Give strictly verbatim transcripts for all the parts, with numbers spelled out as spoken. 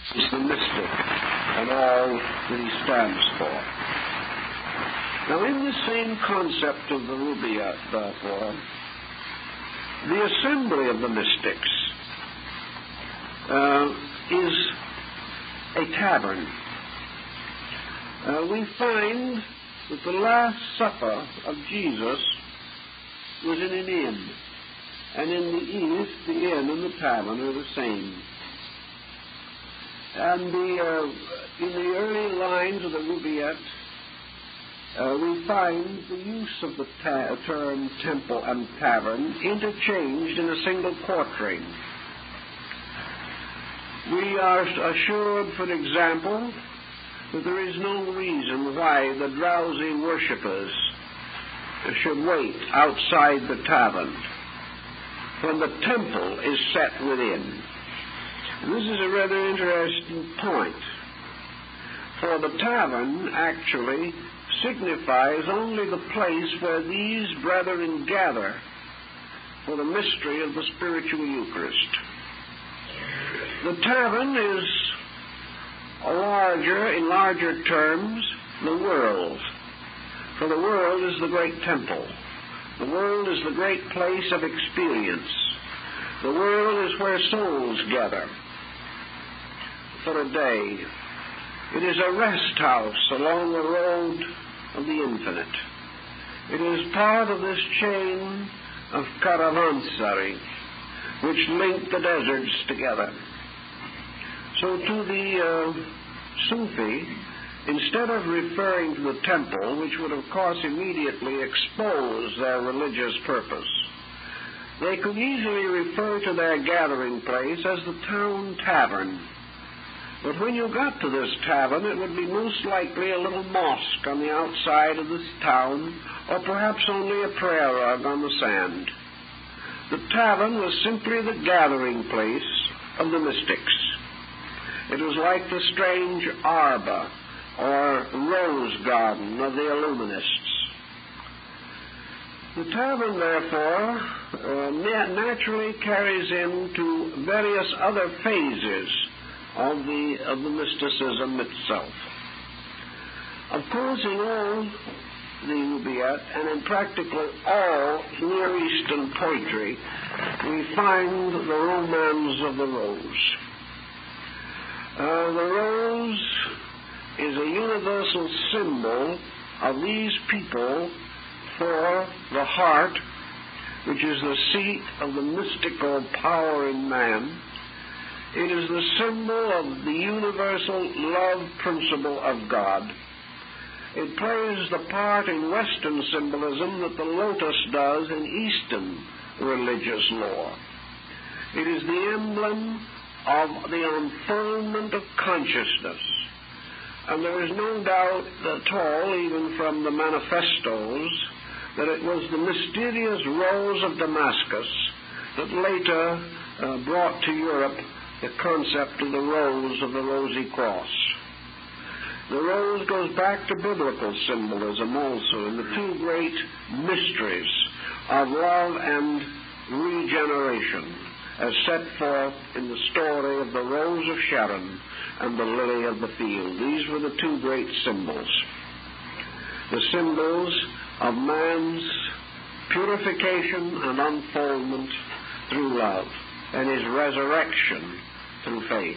is the mystic and all that he stands for. Now, in the same concept of the Rubaiyat, therefore, the assembly of the mystics uh, is a tavern. Uh, we find that the Last Supper of Jesus was in an inn, and in the East, the inn and the tavern are the same. And the, uh, in the early lines of the Rubaiyat, uh, we find the use of the ta- term temple and tavern interchanged in a single quatrain. We are assured, for example, that there is no reason why the drowsy worshippers should wait outside the tavern when the temple is set within. This is a rather interesting point, for the tavern actually signifies only the place where these brethren gather for the mystery of the spiritual Eucharist. The tavern is a larger, in larger terms, the world. For the world is the great temple. The world is the great place of experience. The world is where souls gather for a day. It is a rest house along the road of the infinite. It is part of this chain of caravanserai which link the deserts together. So to the uh, Sufi, instead of referring to the temple, which would of course immediately expose their religious purpose, they could easily refer to their gathering place as the town tavern. But when you got to this tavern, it would be most likely a little mosque on the outside of this town, or perhaps only a prayer rug on the sand. The tavern was simply the gathering place of the mystics. It was like the strange arbor or rose garden of the Illuminists. The tavern, therefore, uh, naturally carries into various other phases of the, of the mysticism itself. Of course, in all the Rubaiyat and in practically all Near Eastern poetry, we find the romance of the rose. Uh, the rose is a universal symbol of these people for the heart, which is the seat of the mystical power in man. It is the symbol of the universal love principle of God. It plays the part in Western symbolism that the lotus does in Eastern religious lore. It is the emblem of the unfoldment of consciousness. And there is no doubt at all, even from the manifestos, that it was the mysterious rose of Damascus that later uh, brought to Europe the concept of the rose of the rosy cross. The rose goes back to biblical symbolism also in the two great mysteries of love and regeneration, as set forth in the story of the rose of Sharon and the lily of the field. These were the two great symbols. The symbols of man's purification and unfoldment through love, and his resurrection through faith.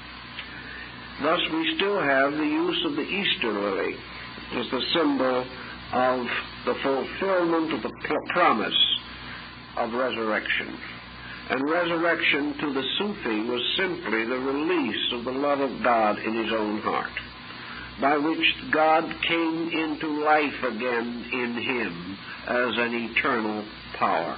Thus we still have the use of the Easter lily as the symbol of the fulfillment of the promise of resurrection. And resurrection to the Sufi was simply the release of the love of God in his own heart, by which God came into life again in him as an eternal power.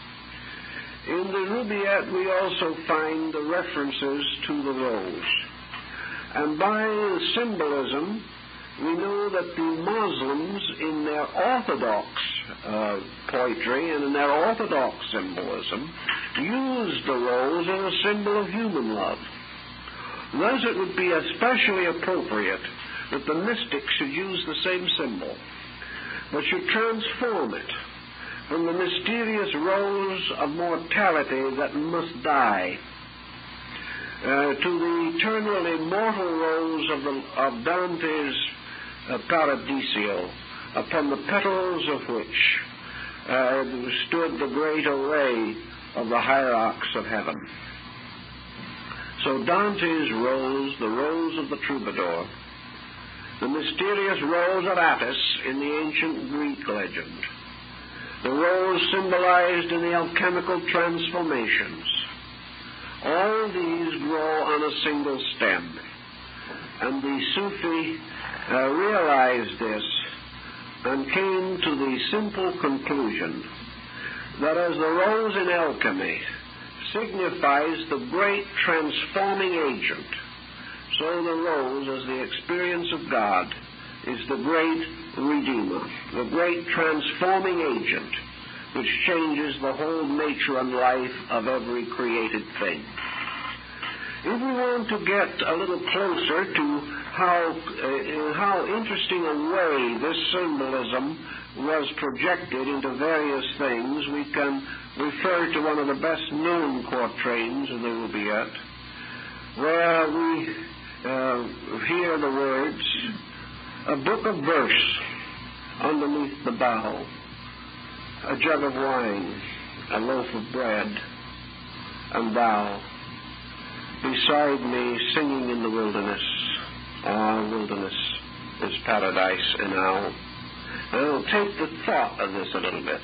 In the Rubaiyat we also find the references to the rose. And by the symbolism, we know that the Muslims, in their Orthodox uh, poetry and in their Orthodox symbolism, use the rose as a symbol of human love. Thus it would be especially appropriate that the mystics should use the same symbol, but should transform it from the mysterious rose of mortality that must die uh, to the eternal immortal rose of, the, of Dante's uh, Paradiso, upon the petals of which uh, stood the great array of the hierarchs of heaven. So Dante's rose, the rose of the troubadour, the mysterious rose of Attis in the ancient Greek legend, the rose symbolized in the alchemical transformations, all these grow on a single stem. And the Sufi uh, realized this and came to the simple conclusion that as the rose in alchemy signifies the great transforming agent, so the rose, as the experience of God, is the great Redeemer, the great transforming agent which changes the whole nature and life of every created thing. If we want to get a little closer to how, uh, how interesting a way this symbolism was projected into various things, we can refer to one of the best-known quatrains of the Rubaiyat, where we uh, hear the words, "A book of verse underneath the bough, a jug of wine, a loaf of bread, and thou beside me singing in the wilderness. Our wilderness is paradise enow." And I'll take the thought of this a little bit.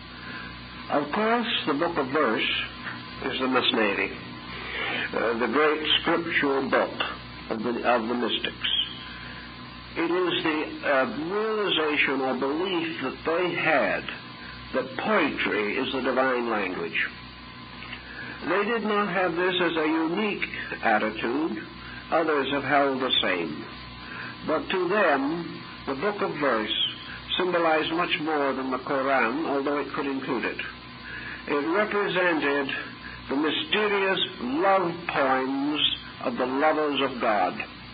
Of course, the book of verse is the Masnavi, uh, the great scriptural book of the, of the mystics. It is the uh, realization or belief that they had that poetry is the divine language. They did not have this as a unique attitude. Others have held the same. But to them, the book of verse symbolized much more than the Quran, although it could include it. It represented the mysterious love poems of the lovers of God.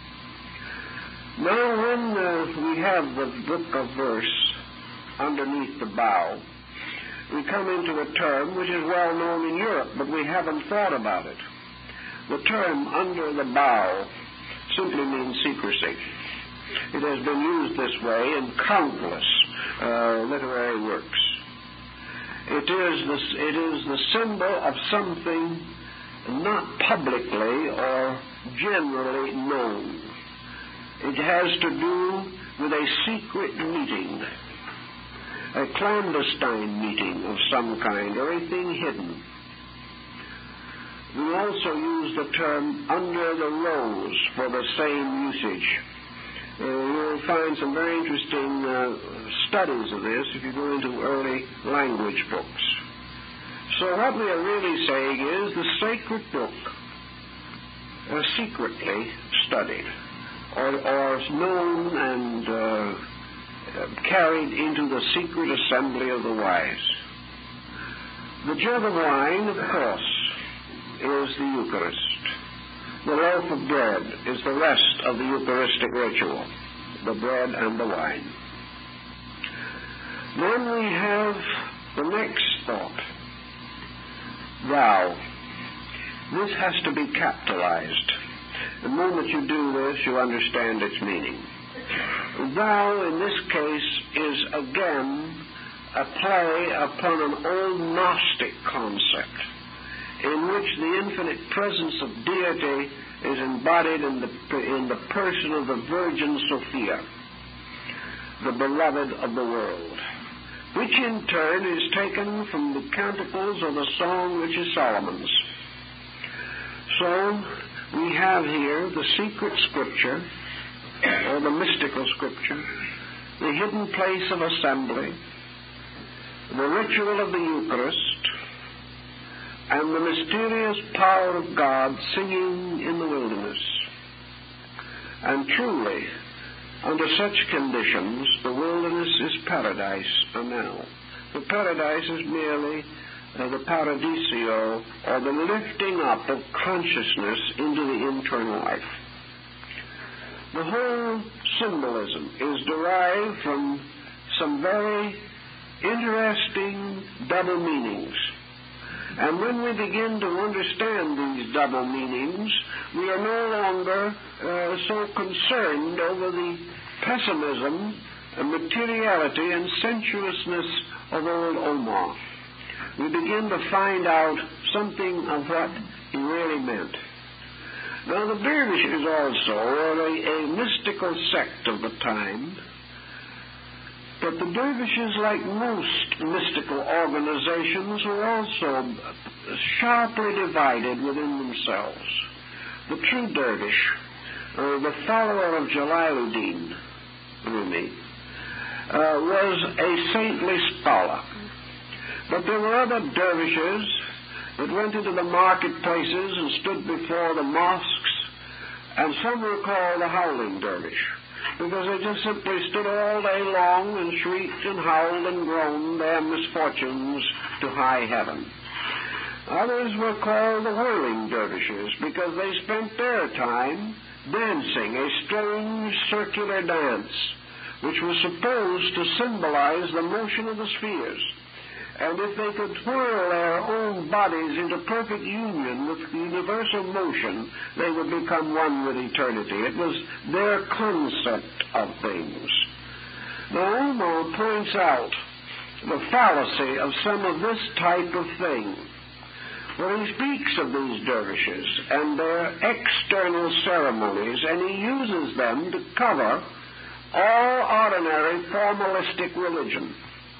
Now, when uh, we have the book of verse underneath the bough, we come into a term which is well known in Europe, but we haven't thought about it. The term under the bough simply means secrecy. It has been used this way in countless uh, literary works. It is, the, it is the symbol of something not publicly or generally known. It has to do with a secret meeting, a clandestine meeting of some kind, or a thing hidden. We also use the term under the rose for the same usage. Uh, you'll find some very interesting uh, studies of this if you go into early language books. So what we are really saying is the sacred book uh, secretly studied or, or known and uh, Uh, carried into the secret assembly of the wise. The jug of wine, of course, is the Eucharist. The loaf of bread is the rest of the Eucharistic ritual, the bread and the wine. Then we have the next thought. Thou. This has to be capitalized. The moment you do this, you understand its meaning. Thou, in this case, is again a play upon an old Gnostic concept in which the infinite presence of deity is embodied in the, in the person of the Virgin Sophia, the beloved of the world, which in turn is taken from the Canticles or the song which is Solomon's. So we have here the secret scripture, or the mystical scripture, the hidden place of assembly, the ritual of the Eucharist, and the mysterious power of God singing in the wilderness. And truly, under such conditions, the wilderness is paradise now. The paradise is merely uh, the paradisio, or the lifting up of consciousness into the internal life. The whole symbolism is derived from some very interesting double meanings. And when we begin to understand these double meanings, we are no longer uh, so concerned over the pessimism, and materiality, and sensuousness of old Omar. We begin to find out something of what he really meant. Now, the dervishes also were a, a mystical sect of the time, but the dervishes, like most mystical organizations, were also sharply divided within themselves. The true dervish, or the follower of Jalaluddin Rumi, uh, was a saintly scholar. But there were other dervishes that went into the marketplaces and stood before the mosques, and some were called the howling dervish, because they just simply stood all day long and shrieked and howled and groaned their misfortunes to high heaven. Others were called the whirling dervishes, because they spent their time dancing a strange circular dance, which was supposed to symbolize the motion of the spheres. And if they could whirl their own bodies into perfect union with universal motion, they would become one with eternity. It was their concept of things. Now, Omar points out the fallacy of some of this type of thing. When he speaks of these dervishes and their external ceremonies, and he uses them to cover all ordinary formalistic religion.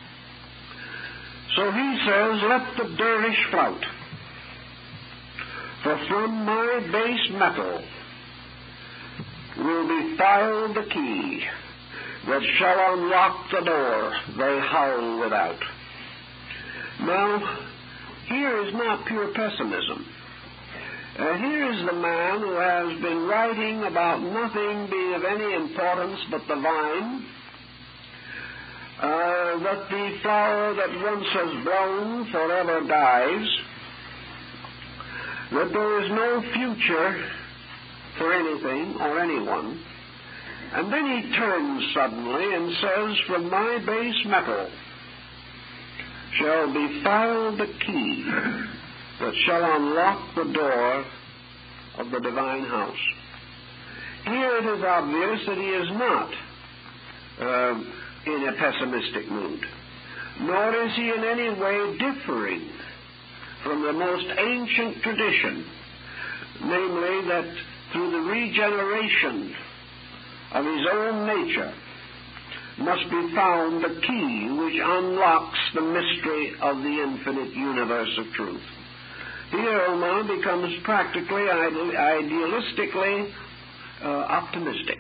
So he says, let the dervish flout, for from my base metal will be filed the key that shall unlock the door they howl without. Now, here is not pure pessimism. Uh, here is the man who has been writing about nothing being of any importance but the vine, Uh, that the flower that once has blown forever dies, that there is no future for anything or anyone, and then he turns suddenly and says, from my base metal shall be filed the key that shall unlock the door of the divine house. Here it is obvious that he is not uh, in a pessimistic mood, nor is he in any way differing from the most ancient tradition, namely that through the regeneration of his own nature must be found the key which unlocks the mystery of the infinite universe of truth. Here Omar becomes practically, idealistically uh, optimistic.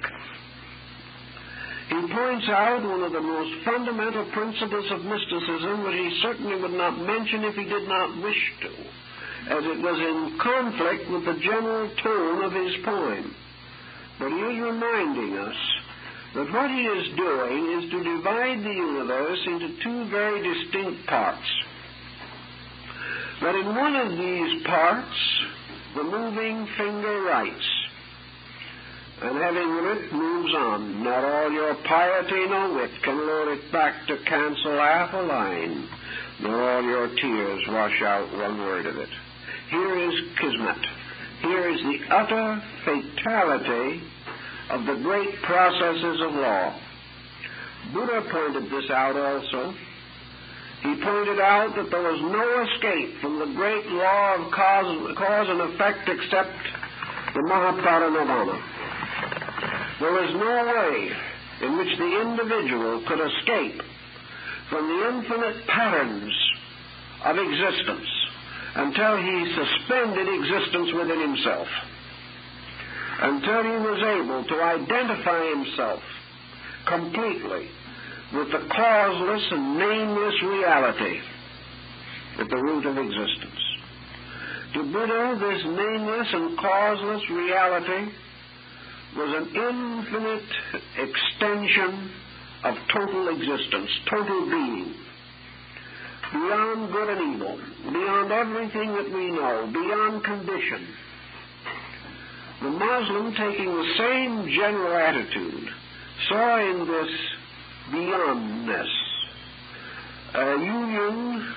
He points out one of the most fundamental principles of mysticism, which he certainly would not mention if he did not wish to, as it was in conflict with the general tone of his poem. But he is reminding us that what he is doing is to divide the universe into two very distinct parts. That in one of these parts, the moving finger writes, and having writ moves on. Not all your piety nor wit can lure it back to cancel half a line, nor all your tears wash out one word of it. Here is Kismet. Here is the utter fatality of the great processes of law. Buddha pointed this out also. He pointed out that there was no escape from the great law of cause, cause and effect except the Mahaparinirvana. There was no way in which the individual could escape from the infinite patterns of existence until he suspended existence within himself, until he was able to identify himself completely with the causeless and nameless reality at the root of existence. To Buddha, this nameless and causeless reality was an infinite extension of total existence, total being, beyond good and evil, beyond everything that we know, beyond condition. The Muslim, taking the same general attitude, saw in this beyondness a union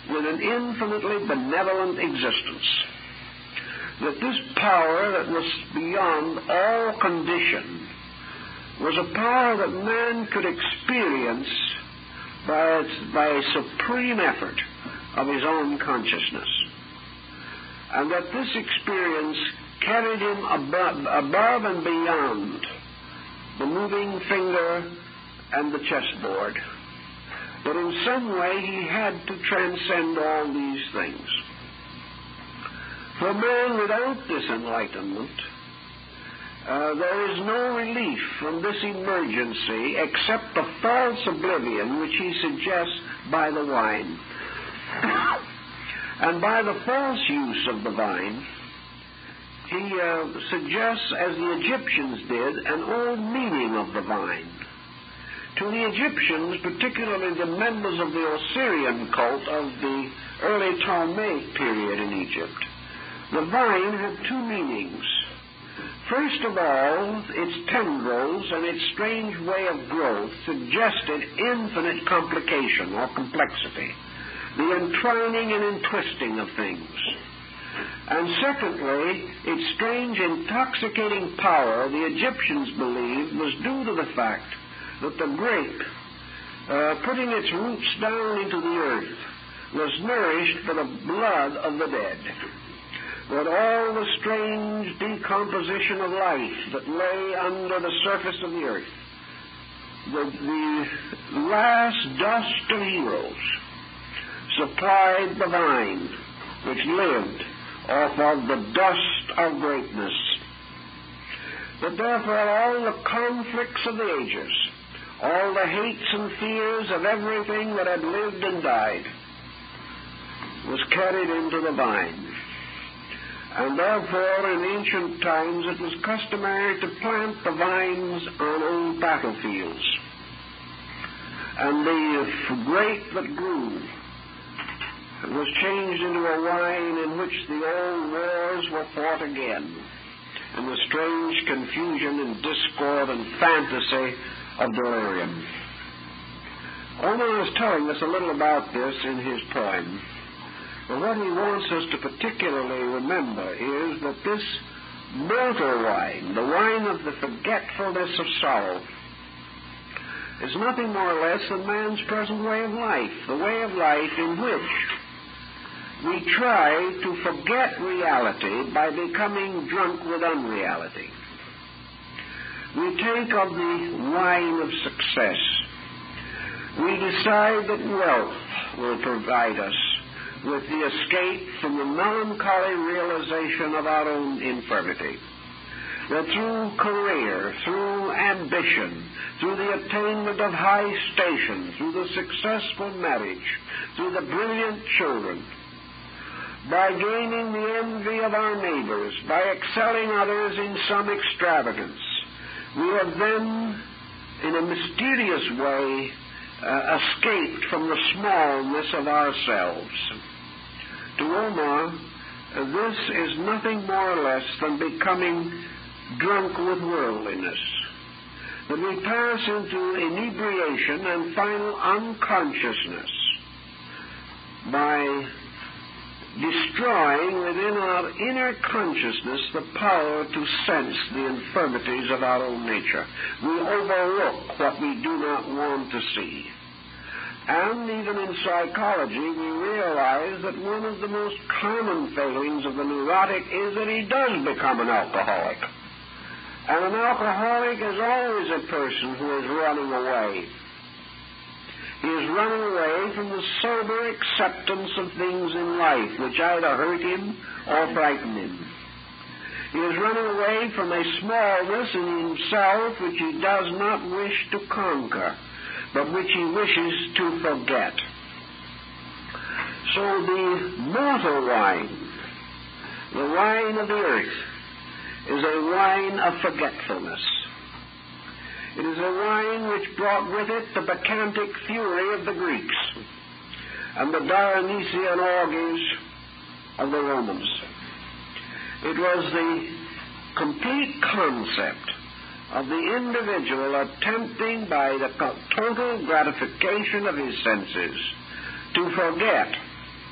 with an infinitely benevolent existence. That this power that was beyond all condition was a power that man could experience by, its, by a supreme effort of his own consciousness. And that this experience carried him above, above and beyond the moving finger and the chessboard. But in some way he had to transcend all these things. For man without this enlightenment, uh, there is no relief from this emergency except the false oblivion which he suggests by the wine. And by the false use of the vine, he uh, suggests, as the Egyptians did, an old meaning of the vine. To the Egyptians, particularly the members of the Osirian cult of the early Ptolemaic period in Egypt, the vine had two meanings. First of all, its tendrils and its strange way of growth suggested infinite complication or complexity, the entwining and entwisting of things. And secondly, its strange intoxicating power, the Egyptians believed, was due to the fact that the grape, uh, putting its roots down into the earth, was nourished by the blood of the dead. That all the strange decomposition of life that lay under the surface of the earth, the, the last dust of heroes, supplied the vine which lived off of the dust of greatness. That therefore all the conflicts of the ages, all the hates and fears of everything that had lived and died, was carried into the vine. And therefore in ancient times it was customary to plant the vines on old battlefields. And the grape that grew was changed into a wine in which the old wars were fought again, and the strange confusion and discord and fantasy of delirium. Omar is telling us a little about this in his poem. But what he wants us to particularly remember is that this mortal wine, the wine of the forgetfulness of sorrow, is nothing more or less than man's present way of life, the way of life in which we try to forget reality by becoming drunk with unreality. We take of the wine of success. We decide that wealth will provide us with the escape from the melancholy realization of our own infirmity. That through career, through ambition, through the attainment of high station, through the successful marriage, through the brilliant children, by gaining the envy of our neighbors, by excelling others in some extravagance, we have then, in a mysterious way, uh, escaped from the smallness of ourselves. To Omar, uh, this is nothing more or less than becoming drunk with worldliness. That we pass into inebriation and final unconsciousness by destroying within our inner consciousness the power to sense the infirmities of our own nature. We overlook what we do not want to see. And even in psychology, we realize that one of the most common failings of the neurotic is that he does become an alcoholic. And an alcoholic is always a person who is running away. He is running away from the sober acceptance of things in life which either hurt him or frighten him. He is running away from a smallness in himself which he does not wish to conquer, but which he wishes to forget. So the mortal wine, the wine of the earth, is a wine of forgetfulness. It is a wine which brought with it the bacchantic fury of the Greeks and the Dionysian orgies of the Romans. It was the complete concept of the individual attempting by the total gratification of his senses to forget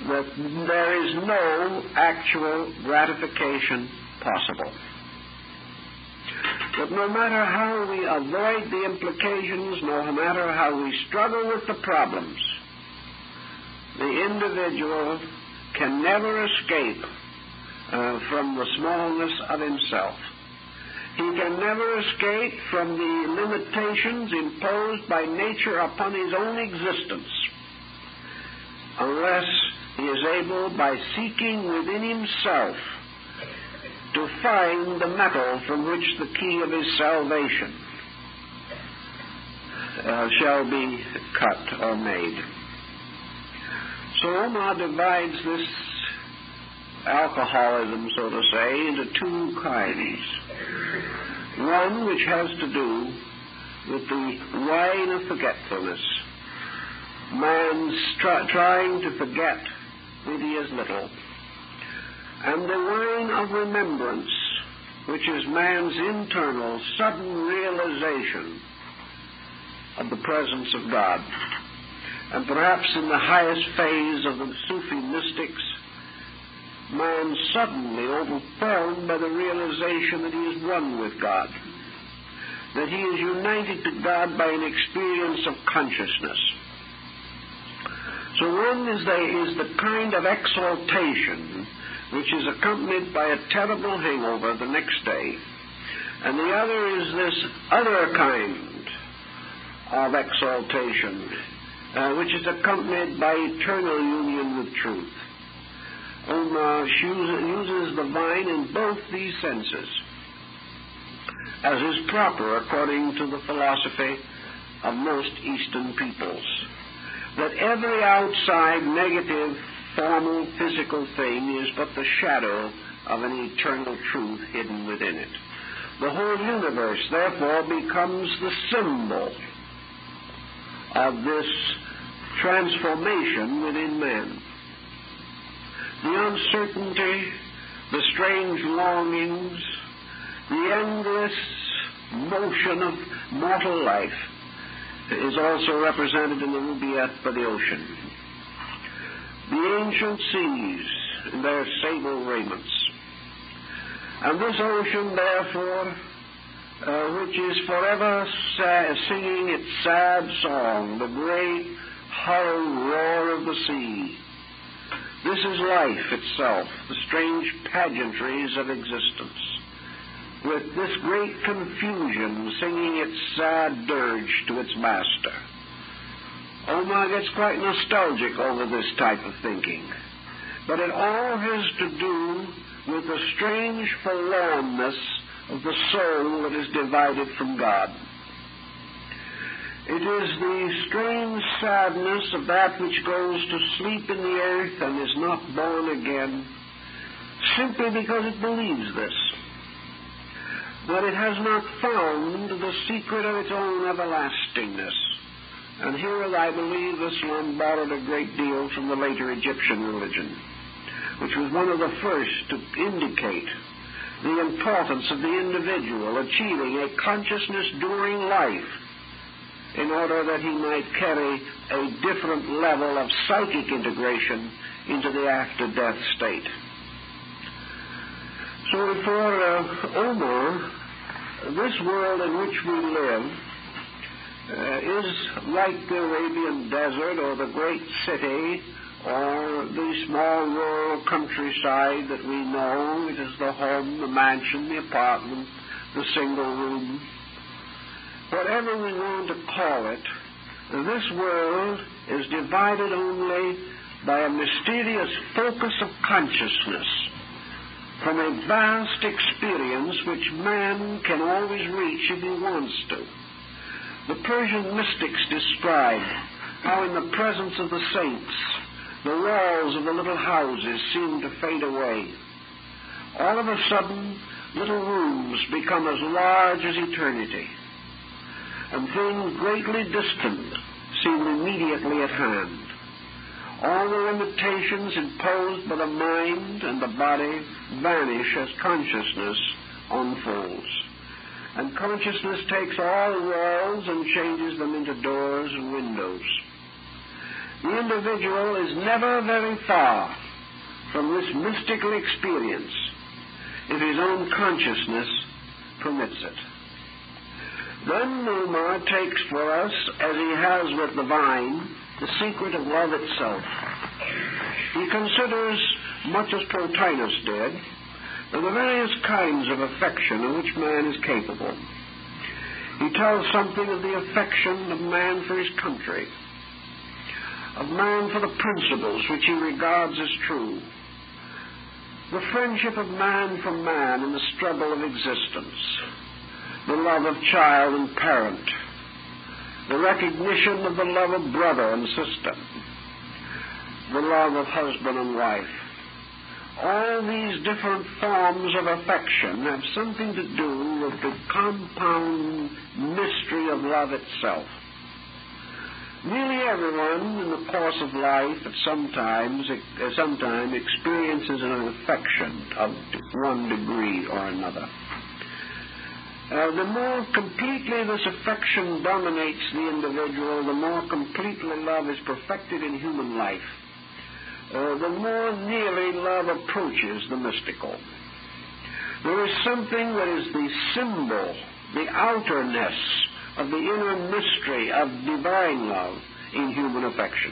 that there is no actual gratification possible. But no matter how we avoid the implications, no matter how we struggle with the problems, the individual can never escape uh, from the smallness of himself. He can never escape from the limitations imposed by nature upon his own existence unless he is able, by seeking within himself, to find the metal from which the key of his salvation uh, shall be cut or made. So Omar divides this alcoholism, so to say, into two kinds. One which has to do with the wine of forgetfulness. Man's try, trying to forget that he is little. And the wine of remembrance, which is man's internal, sudden realization of the presence of God. And perhaps in the highest phase of the Sufi mystics, man suddenly overwhelmed by the realization that he is one with God, that he is united to God by an experience of consciousness. So one is the, is the kind of exaltation which is accompanied by a terrible hangover the next day, and the other is this other kind of exaltation, uh, which is accompanied by eternal union with truth. Omar uses the vine in both these senses, as is proper according to the philosophy of most Eastern peoples, that every outside negative, formal, physical thing is but the shadow of an eternal truth hidden within it. The whole universe, therefore, becomes the symbol of this transformation within man. The uncertainty, the strange longings, the endless motion of mortal life is also represented in the Rubaiyat by the ocean. The ancient seas in their sable raiments. And this ocean, therefore, uh, which is forever sa- singing its sad song, the great hollow roar of the sea. This is life itself, the strange pageantries of existence, with this great confusion singing its sad dirge to its master. Omar gets quite nostalgic over this type of thinking, but it all has to do with the strange forlornness of the soul that is divided from God. It is the strange sadness of that which goes to sleep in the earth and is not born again, simply because it believes this, that it has not found the secret of its own everlastingness. And here I believe Islam borrowed a great deal from the later Egyptian religion, which was one of the first to indicate the importance of the individual achieving a consciousness during life in order that he might carry a different level of psychic integration into the after-death state. So for uh, Omar, this world in which we live uh, is like the Arabian desert or the great city or the small rural countryside that we know. It is the home, the mansion, the apartment, the single room. Whatever we want to call it, this world is divided only by a mysterious focus of consciousness from a vast experience which man can always reach if he wants to. The Persian mystics describe how in the presence of the saints, the walls of the little houses seem to fade away. All of a sudden, little rooms become as large as eternity, and things greatly distant seem immediately at hand. All the limitations imposed by the mind and the body vanish as consciousness unfolds. And consciousness takes all walls and changes them into doors and windows. the individual is never very far from this mystical experience if his own consciousness permits it. Then Newmar takes for us, as he has with the vine, the secret of love itself. He considers, much as Plotinus did, the various kinds of affection of which man is capable. He tells something of the affection of man for his country, of man for the principles which he regards as true, the friendship of man for man in the struggle of existence, the love of child and parent, the recognition of the love of brother and sister, the love of husband and wife. All these different forms of affection have something to do with the compound mystery of love itself. Nearly everyone in the course of life at some times, at some time experiences an affection of one degree or another. Uh, the more completely this affection dominates the individual, the more completely love is perfected in human life, uh, the more nearly love approaches the mystical. There is something that is the symbol, the outerness of the inner mystery of divine love in human affection.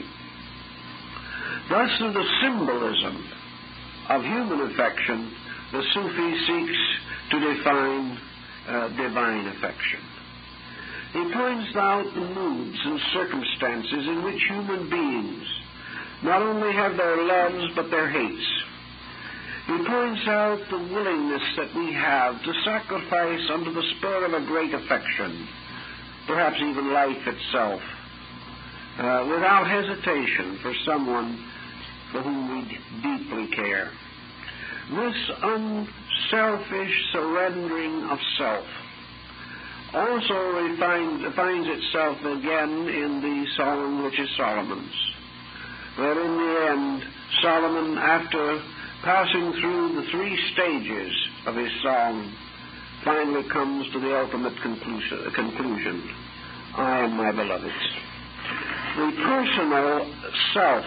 Thus, through the symbolism of human affection, the Sufi seeks to define uh, divine affection. He points out the moods and circumstances in which human beings not only have their loves but their hates. He points out the willingness that we have to sacrifice under the spur of a great affection, perhaps even life itself, uh, without hesitation for someone for whom we deeply care. This unselfish surrendering of self also refined, finds itself again in the song which is Solomon's, where in the end Solomon, after passing through the three stages of his song, finally comes to the ultimate conclusion: I am my beloved's. The personal self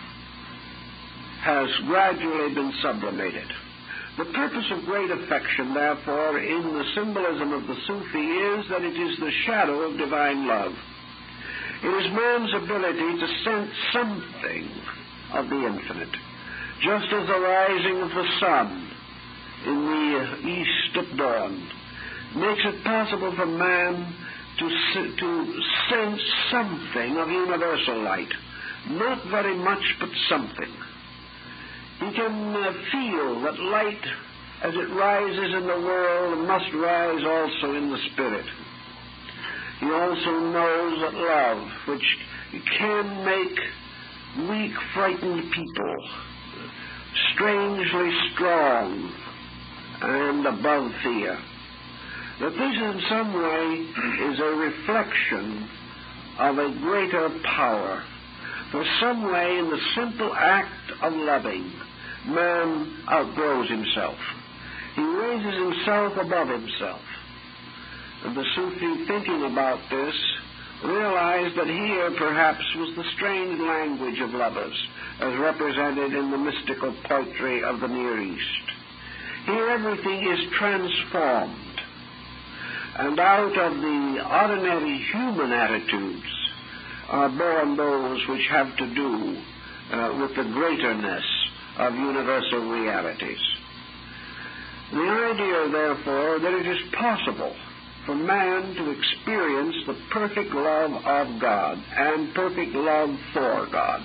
has gradually been sublimated. The purpose of great affection, therefore, in the symbolism of the Sufi is that it is the shadow of divine love. It is man's ability to sense something of the infinite, just as the rising of the sun in the east at dawn makes it possible for man to, to sense something of universal light. Not very much, but something. He can uh, feel that light, as it rises in the world, must rise also in the spirit. He also knows that love, which can make weak, frightened people strangely strong and above fear, that this in some way is a reflection of a greater power. For some way, in the simple act of loving, man outgrows himself. He raises himself above himself. And the Sufi, thinking about this, realized that here perhaps was the strange language of lovers, as represented in the mystical poetry of the Near East. Here everything is transformed, and out of the ordinary human attitudes are born those which have to do uh, with the greaterness of universal realities. The idea, therefore, that it is possible for man to experience the perfect love of God and perfect love for God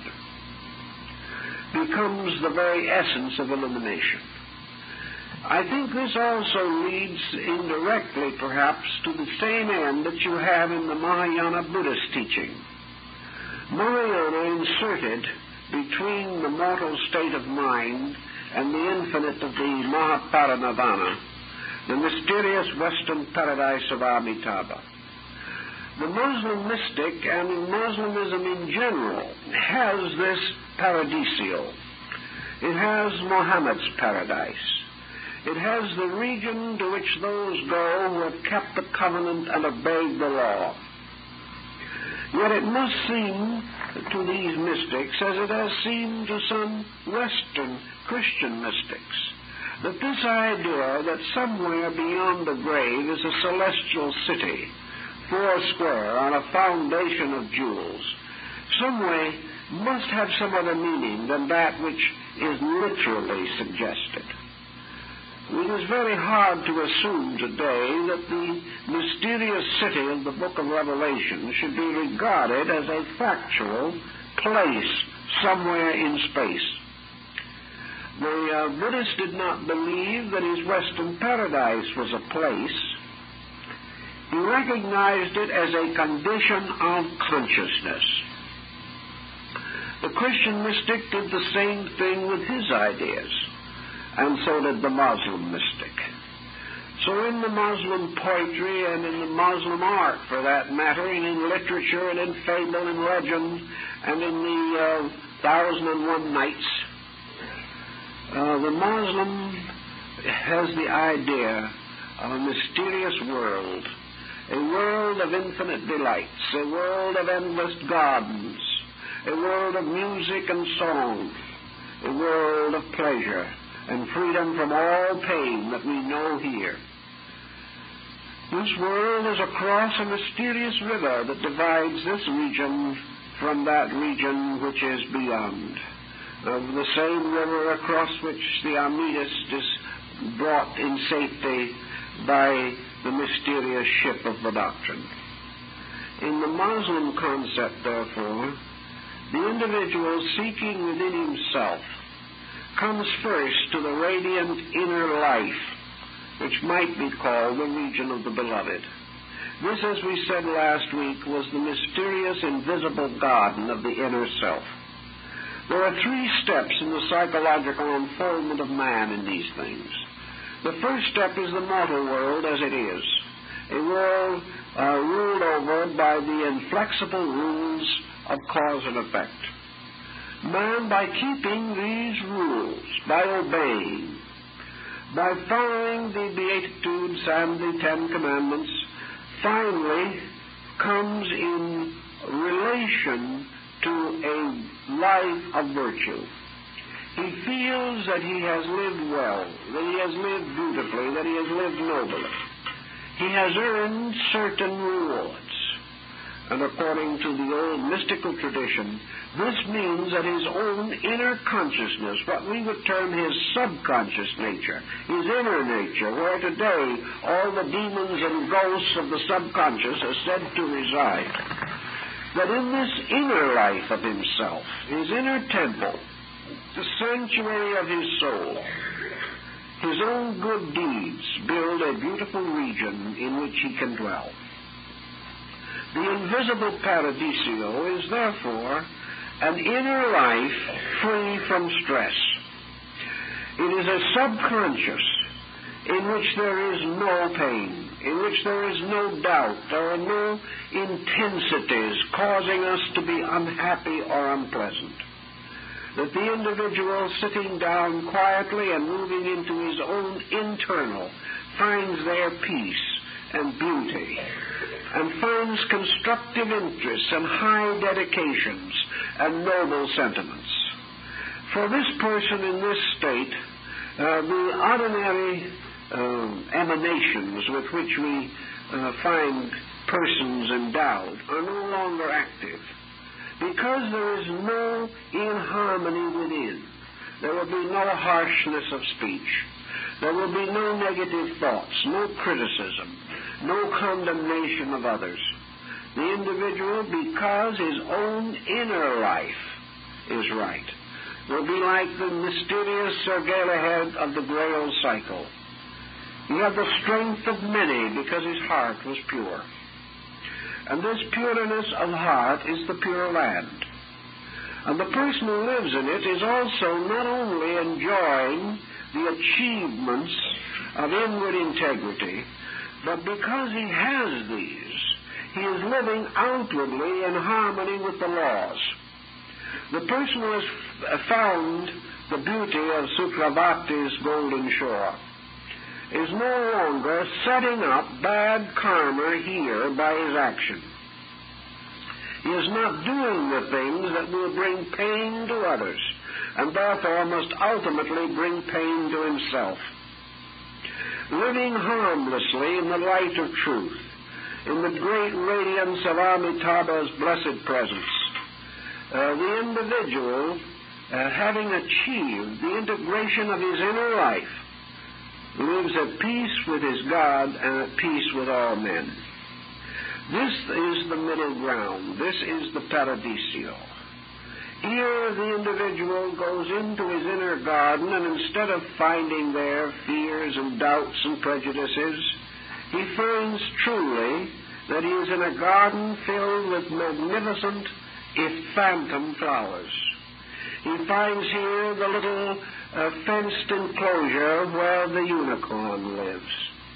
becomes the very essence of illumination. I think this also leads indirectly, perhaps, to the same end that you have in the Mahayana Buddhist teaching. Mahayana inserted between the mortal state of mind and the infinite of the Mahaparinirvana the mysterious western paradise of Amitabha. The Muslim mystic, and in Muslimism in general, has this paradisial. It has Muhammad's paradise. It has the region to which those go who have kept the covenant and obeyed the law. Yet it must seem to these mystics as it has seemed to some Western Christian mystics, that this idea that somewhere beyond the grave is a celestial city, four square, on a foundation of jewels, some way must have some other meaning than that which is literally suggested. It is very hard to assume today that the mysterious city of the book of Revelation should be regarded as a factual place somewhere in space. The uh, Buddhist did not believe that his Western paradise was a place. He recognized it as a condition of consciousness. The Christian mystic did the same thing with his ideas, and so did the Muslim mystic. So in the Muslim poetry and in the Muslim art, for that matter, and in literature and in fable and legend and in the uh, Thousand and One Nights, uh, the Muslim has the idea of a mysterious world, a world of infinite delights, a world of endless gardens, a world of music and song, a world of pleasure and freedom from all pain that we know here. This world is across a mysterious river that divides this region from that region which is beyond, of the same river across which the Amethyst is brought in safety by the mysterious ship of the doctrine. In the Muslim concept, therefore, the individual seeking within himself comes first to the radiant inner life, which might be called the region of the beloved. This, as we said last week, was the mysterious invisible garden of the inner self. There are three steps in the psychological unfoldment of man in these things. The first step is the mortal world as it is, a world uh, ruled over by the inflexible rules of cause and effect. Man, by keeping these rules, by obeying, by following the Beatitudes and the Ten Commandments, finally comes in relation to a life of virtue. He feels that he has lived well, that he has lived beautifully, that he has lived nobly. He has earned certain rewards. And according to the old mystical tradition, this means that his own inner consciousness, what we would term his subconscious nature, his inner nature, where today all the demons and ghosts of the subconscious are said to reside, that in this inner life of himself, his inner temple, the sanctuary of his soul, his own good deeds build a beautiful region in which he can dwell. The invisible Paradiso is therefore an inner life free from stress. It is a subconscious in which there is no pain, in which there is no doubt, there are no intensities causing us to be unhappy or unpleasant. That the individual sitting down quietly and moving into his own internal finds there peace and beauty, and finds constructive interests and high dedications and noble sentiments. For this person in this state, uh, the ordinary uh, emanations with which we uh, find persons endowed are no longer active, because there is no inharmony within. There will be no harshness of speech. There will be no negative thoughts, no criticism, no condemnation of others. The individual, because his own inner life is right, will be like the mysterious Sir Galahad of the Grail cycle. He had the strength of many because his heart was pure. And this pureness of heart is the Pure Land. And the person who lives in it is also not only enjoying the achievements of inward integrity, but because he has these, he is living outwardly in harmony with the laws. The person who has found the beauty of Sukravati's golden shore is no longer setting up bad karma here by his action. He is not doing the things that will bring pain to others, and therefore must ultimately bring pain to himself. Living harmlessly in the light of truth, in the great radiance of Amitabha's blessed presence, uh, the individual, uh, having achieved the integration of his inner life, lives at peace with his God and at peace with all men. This is the middle ground. This is the paradiso. Here the individual goes into his inner garden, and instead of finding there fears and doubts and prejudices, he finds truly that he is in a garden filled with magnificent, if phantom, flowers. He finds here the little uh, fenced enclosure where the unicorn lives.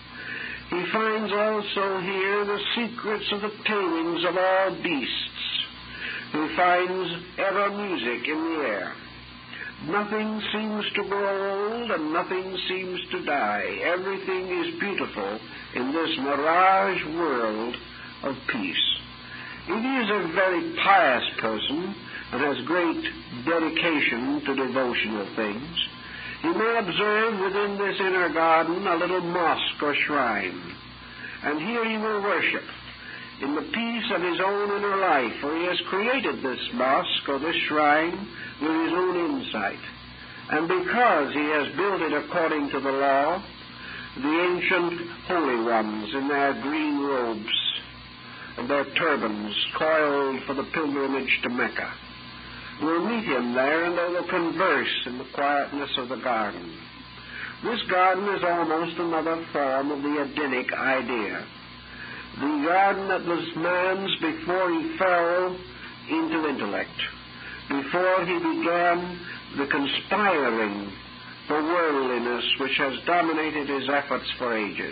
He finds also here the secrets of the tamings of all beasts. He finds ever music in the air. Nothing seems to grow old and nothing seems to die. Everything is beautiful in this mirage world of peace. If he is a very pious person and has great dedication to devotional things, he may observe within this inner garden a little mosque or shrine, and here he will worship in the peace of his own inner life, for he has created this mosque or this shrine with his own insight. And because he has built it according to the law, the ancient holy ones in their green robes and their turbans coiled for the pilgrimage to Mecca will meet him there, and they will converse in the quietness of the garden. This garden is almost another form of the Edenic idea. The garden that was man's before he fell into intellect, before he began the conspiring for worldliness which has dominated his efforts for ages.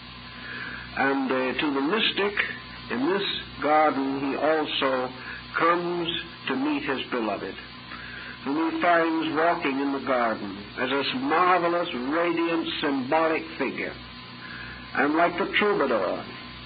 And uh, to the mystic, in this garden he also comes to meet his beloved, whom he finds walking in the garden as a marvelous, radiant, symbolic figure. And like the troubadour,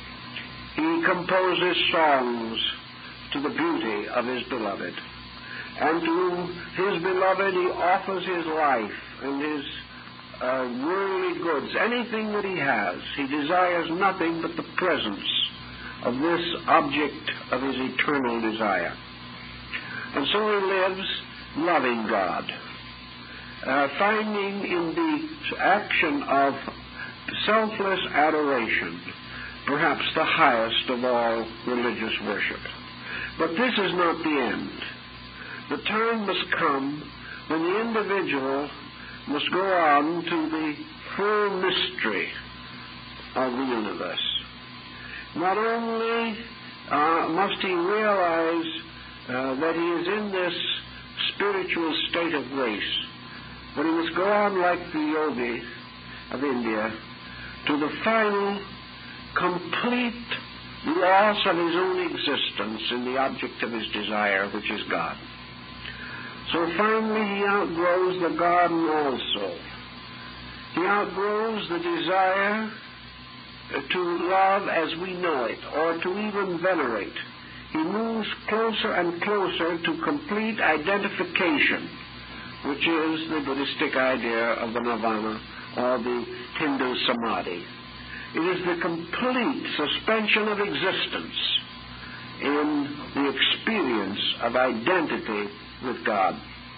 he composes songs to the beauty of his beloved. And to his beloved he offers his life and his uh, worldly goods, anything that he has. He desires nothing but the presence of this object of his eternal desire. And so he lives loving God, uh, finding in the action of selfless adoration perhaps the highest of all religious worship. But this is not the end. The time must come when the individual must go on to the full mystery of the universe. Not only uh, must he realize uh, that he is in this spiritual state of grace, but he must go on like the yogi of India to the final, complete loss of his own existence in the object of his desire, which is God. So finally he outgrows the garden also. He outgrows the desire to love as we know it, or to even venerate. He moves closer and closer to complete identification, which is the Buddhistic idea of the nirvana or the Hindu samadhi. It is the complete suspension of existence in the experience of identity with God.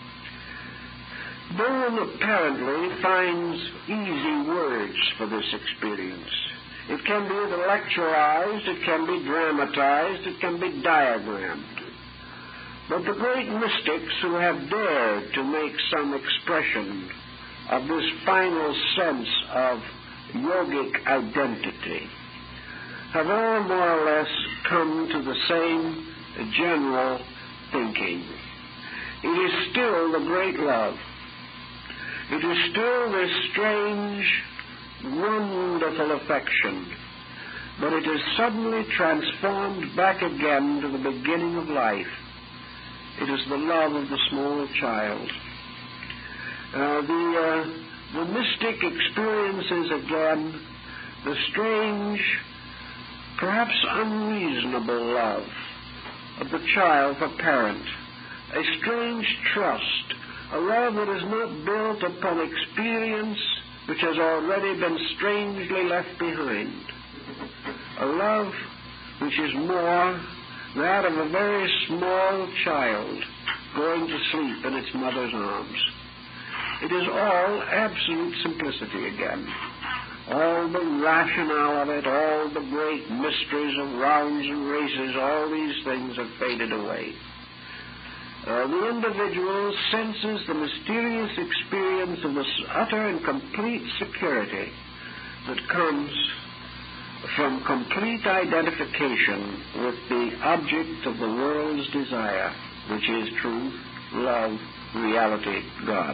No one apparently finds easy words for this experience. It can be intellectualized, it can be dramatized, it can be diagrammed. But the great mystics who have dared to make some expression of this final sense of yogic identity have all more or less come to the same general thinking. It is still the great love. It is still this strange, wonderful affection, but it is suddenly transformed back again to the beginning of life. It is the love of the small child. Uh, the, uh, the mystic experiences again the strange, perhaps unreasonable love of the child for parent, a strange trust, a love that is not built upon experience which has already been strangely left behind, a love which is more that of a very small child going to sleep in its mother's arms. It is all absolute simplicity again. All the rationale of it, all the great mysteries of rounds and races, all these things have faded away. Uh, the individual senses the mysterious experience of the utter and complete security that comes from complete identification with the object of the world's desire, which is truth, love, reality, God.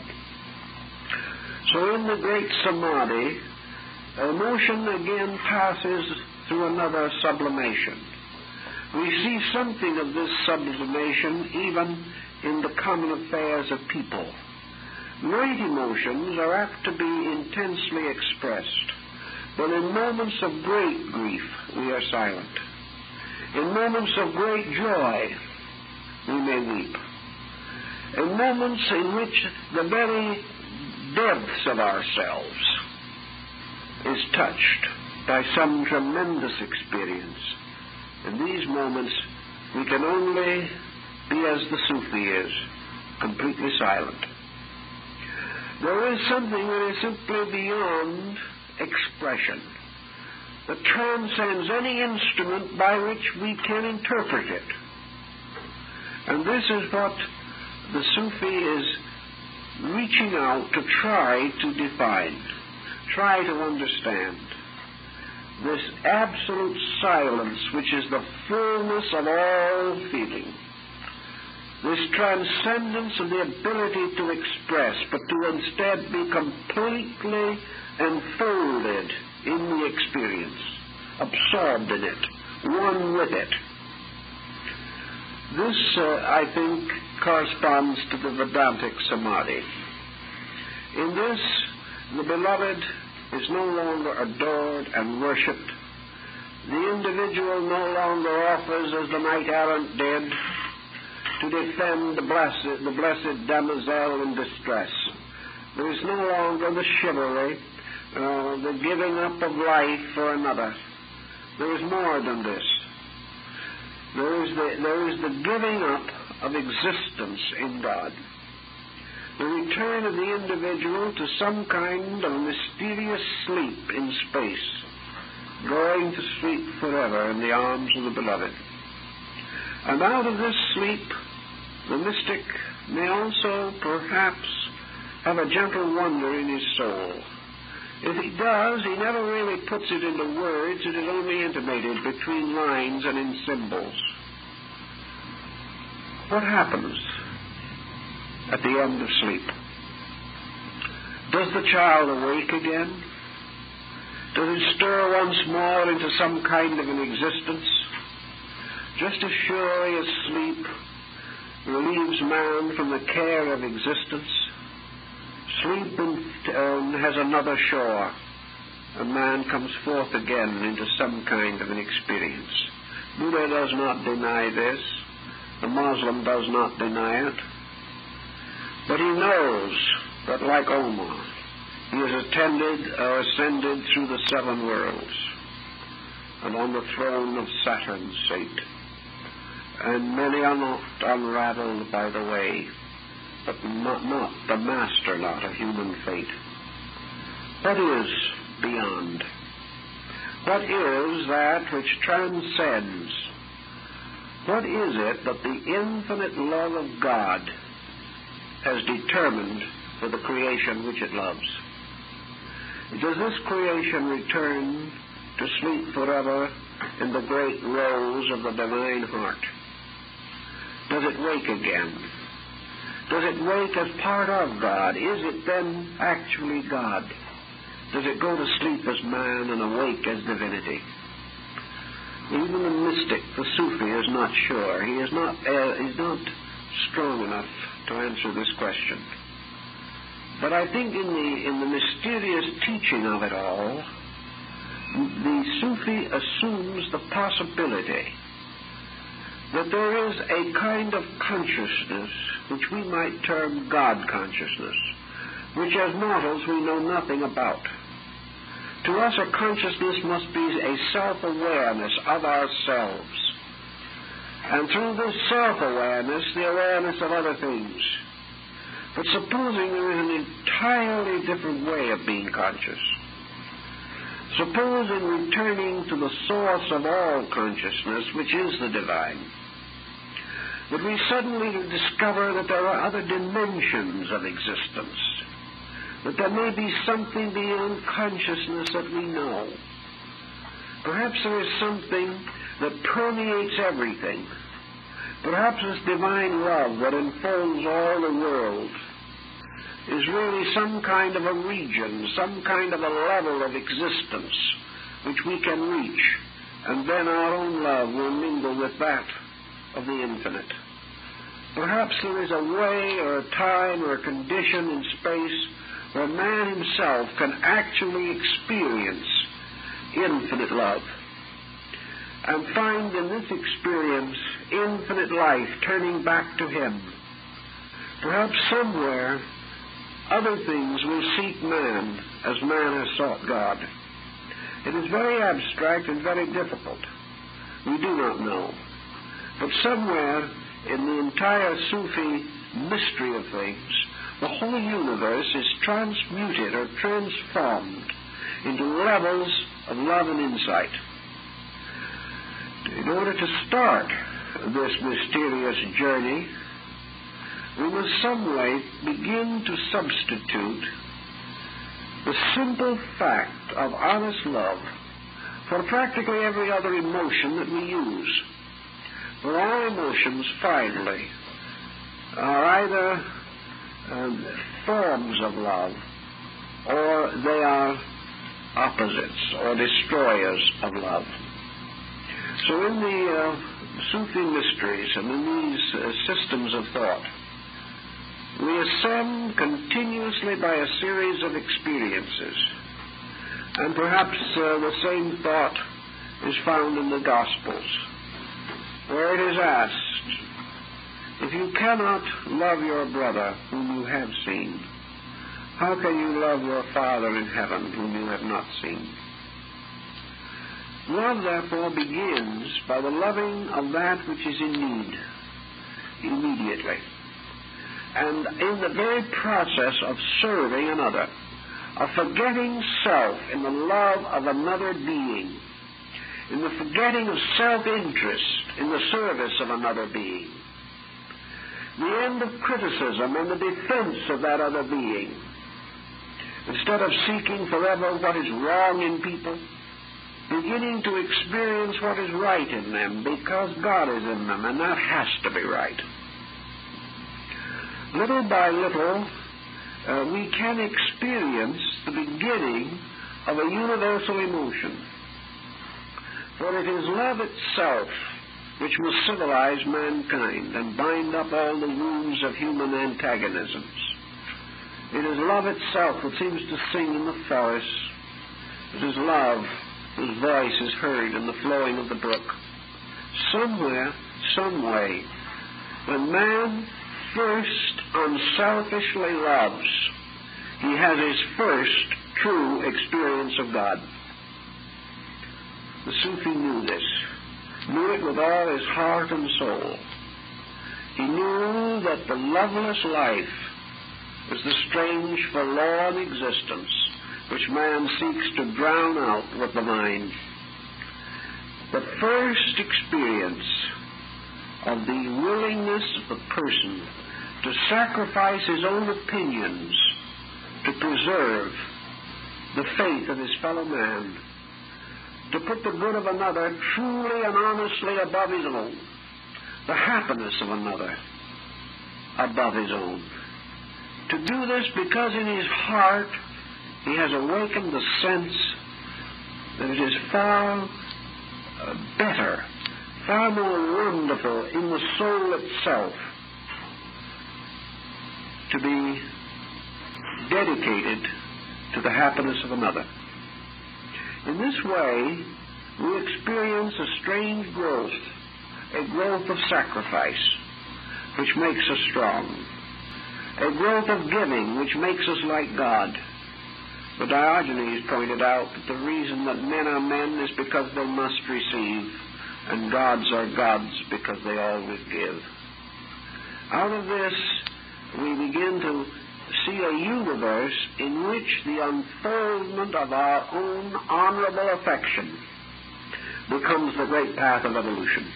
So in the great samadhi, emotion again passes through another sublimation. We see something of this sublimation even in the common affairs of people. Great emotions are apt to be intensely expressed, but in moments of great grief we are silent. In moments of great joy we may weep. In moments in which the very depths of ourselves is touched by some tremendous experience, in these moments we can only be as the Sufi is, completely silent. There is something that is simply beyond expression, that transcends any instrument by which we can interpret it. And this is what the Sufi is reaching out to try to define, try to understand. This absolute silence, which is the fullness of all feeling. This transcendence of the ability to express, but to instead be completely enfolded in the experience, absorbed in it, one with it. This, uh, I think, corresponds to the Vedantic Samadhi. In this, the beloved is no longer adored and worshipped. The individual no longer offers, as the knight-errant did, to defend the blessed, the blessed damosel in distress. There is no longer the chivalry, uh, the giving up of life for another. There is more than this. There is the, there is the giving up of existence in God. The return of the individual to some kind of mysterious sleep in space, going to sleep forever in the arms of the beloved. And out of this sleep, the mystic may also perhaps have a gentle wonder in his soul. If he does, he never really puts it into words. It is only intimated between lines and in symbols. What happens at the end of sleep? Does the child awake again? Does it stir once more into some kind of an existence? Just as surely as sleep relieves man from the care of existence, sleep in turn has another shore, and man comes forth again into some kind of an experience. Buddha does not deny this. The Muslim does not deny it. But he knows that, like Omar, he has attended or ascended through the seven worlds and on the throne of Saturn sate. And many are not unraveled by the way, but not, not the master lot of human fate. What is beyond? What is that which transcends? What is it that the infinite love of God has determined for the creation which it loves? Does this creation return to sleep forever in the great rose of the divine heart? Does it wake again? Does it wake as part of God? Is it then actually God? Does it go to sleep as man and awake as divinity? Even the mystic, the Sufi, is not sure. He is not, uh, he's not strong enough to answer this question. But I think in the, in the mysterious teaching of it all, the Sufi assumes the possibility that there is a kind of consciousness which we might term God consciousness, which as mortals we know nothing about. To us, a consciousness must be a self-awareness of ourselves. And through this self-awareness, the awareness of other things. But supposing there is an entirely different way of being conscious. Suppose in returning to the source of all consciousness, which is the divine, that we suddenly discover that there are other dimensions of existence, that there may be something beyond consciousness that we know. Perhaps there is something that permeates everything. Perhaps this divine love that enfolds all the world is really some kind of a region, some kind of a level of existence which we can reach, and then our own love will mingle with that of the infinite. Perhaps there is a way or a time or a condition in space where man himself can actually experience infinite love and find in this experience infinite life turning back to him. Perhaps somewhere other things will seek man as man has sought God. It is very abstract and very difficult. We do not know. But somewhere in the entire Sufi mystery of things, the whole universe is transmuted or transformed into levels of love and insight. In order to start this mysterious journey, we must some way begin to substitute the simple fact of honest love for practically every other emotion that we use. For all emotions, finally, are either um, forms of love, or they are opposites or destroyers of love. So in the uh, Sufi mysteries and in these uh, systems of thought, we ascend continuously by a series of experiences. And perhaps uh, the same thought is found in the Gospels, where it is asked, if you cannot love your brother whom you have seen, how can you love your Father in heaven whom you have not seen? Love, therefore, begins by the loving of that which is in need, immediately. And in the very process of serving another, of forgetting self in the love of another being, in the forgetting of self-interest in the service of another being, the end of criticism and the defense of that other being, instead of seeking forever what is wrong in people, beginning to experience what is right in them because God is in them, and that has to be right. Little by little, uh, we can experience the beginning of a universal emotion. For it is love itself which will civilize mankind and bind up all the wounds of human antagonisms. It is love itself that seems to sing in the forest. It is love whose voice is heard in the flowing of the brook. Somewhere, some way, when man first unselfishly loves, he has his first true experience of God. The Sufi knew this, knew it with all his heart and soul. He knew that the loveless life is the strange, forlorn existence which man seeks to drown out with the mind. The first experience of the willingness of the person to sacrifice his own opinions to preserve the faith of his fellow man, to put the good of another truly and honestly above his own, the happiness of another above his own. To do this because in his heart he has awakened the sense that it is far uh, better, far more wonderful in the soul itself to be dedicated to the happiness of another. In this way, we experience a strange growth a growth of sacrifice, which makes us strong, a growth of giving, which makes us like God. But Diogenes pointed out that the reason that men are men is because they must receive, and gods are gods because they always give. Out of this, we begin to see a universe in which the unfoldment of our own honorable affection becomes the great path of evolution.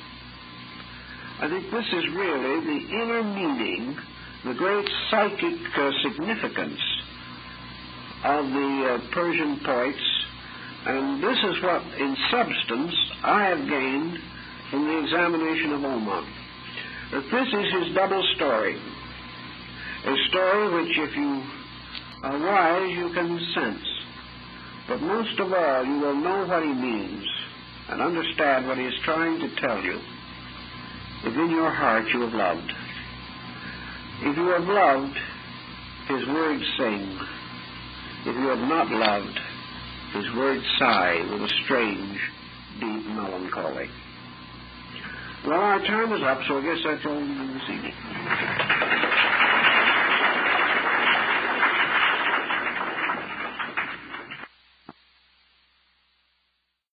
I think this is really the inner meaning, the great psychic uh, significance of the uh, Persian poets, and this is what, in substance, I have gained from the examination of Omar. That this is his double story, a story which, if you are wise, you can sense, but most of all, you will know what he means and understand what he is trying to tell you if in your heart you have loved. If you have loved, his words sing. If you have not loved, his words sigh with a strange, deep melancholy. Well, our time is up, so I guess that's all this evening.